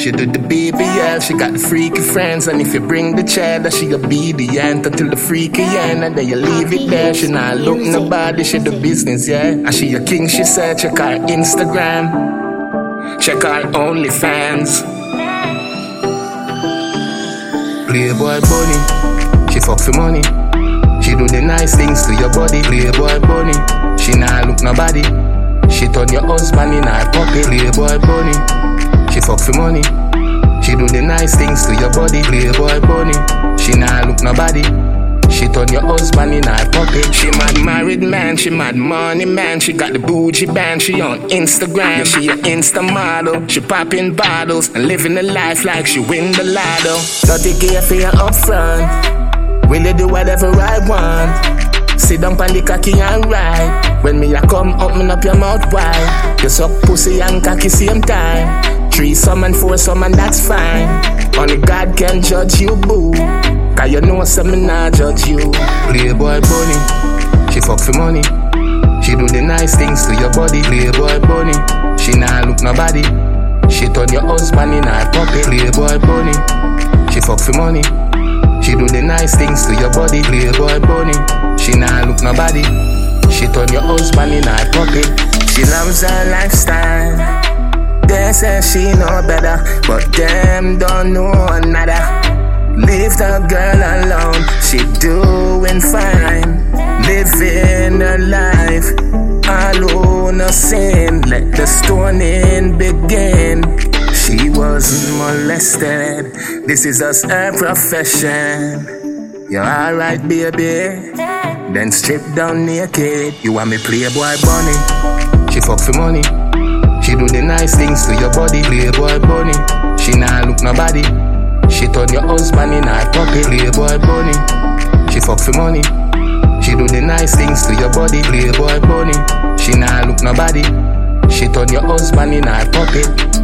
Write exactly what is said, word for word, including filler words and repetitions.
She do the B B L, she got the freaky friends. And if you bring the cheddar, she obedient until the freaky end. And then you leave it there, she not look nobody, she do business, yeah. And she a king, she said, check her Instagram, check her OnlyFans. Playboy bunny, she fuck for money. She do the nice things to your body. Playboy bunny, she not look nobody. She turn your husband in her pocket. Playboy bunny, she fuck for money. She do the nice things to your body. Playboy bunny, she not look nobody. She turn your husband in her pocket. She mad married man, she mad money man. She got the bougie band, she on Instagram. Yeah, she a Insta model. She popping bottles and living a life like she win the lotto. Dirty gear for you up front. Will you do whatever I want? Sit down on the cocky and ride. When me a come, open up your mouth wide. You suck pussy and cocky same time. Three some and four some and that's fine. Only God can judge you, boo. Cause you know some me not judge you. Playboy bunny, she fuck for money. She do the nice things to your body. Playboy bunny, she not look nobody. She turn your husband in her pocket. Playboy bunny, she fuck for money. She do the nice things to your body. Playboy bunny, she not look nobody. She turn your husband in her pocket. She loves her lifestyle. They say she know better, but them don't know nada. Leave the girl alone, she doing fine. Living her life, alone no sin. Let the stoning begin. She wasn't molested, this is us her profession. You're alright baby, then strip down naked. You want me playboy bunny, she fuck for money. She do the nice things to your body. Playboy bunny, she not look nobody. She turn your husband in her pocket. Playboy bunny, she fuck for money. She do the nice things to your body. Playboy bunny, she not look nobody. She turn your husband in her pocket.